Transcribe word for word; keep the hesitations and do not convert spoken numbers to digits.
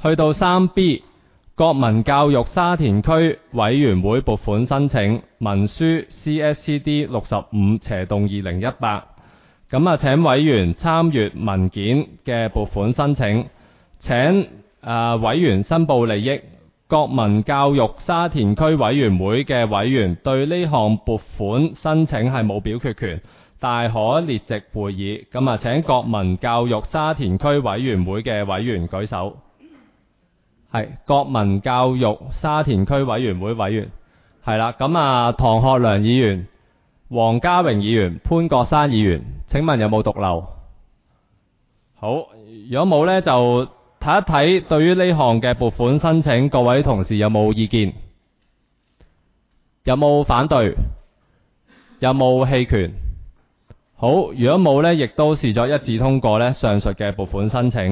去到三 B 國民教育沙田區委員會撥款申請文書 C S C D 六十五斜洞二零一八，咁啊請委員參閱文件嘅撥款申請，請啊、呃、委員申報利益。國民教育沙田區委員會嘅委員對呢項撥款申請係冇表決權，但可列席會議。咁啊請國民教育沙田區委員會嘅委員舉手。係國民教育沙田區委員會委員係啦。咁啊唐學良議員、黃家榮議員、潘國山議員，請問有冇讀漏？好，如果冇呢，就睇一睇對於呢項嘅撥款申請，各位同事有冇意見？有冇反對？有冇棄權？好，如果冇呢，亦都視作一致通過呢上述嘅撥款申請。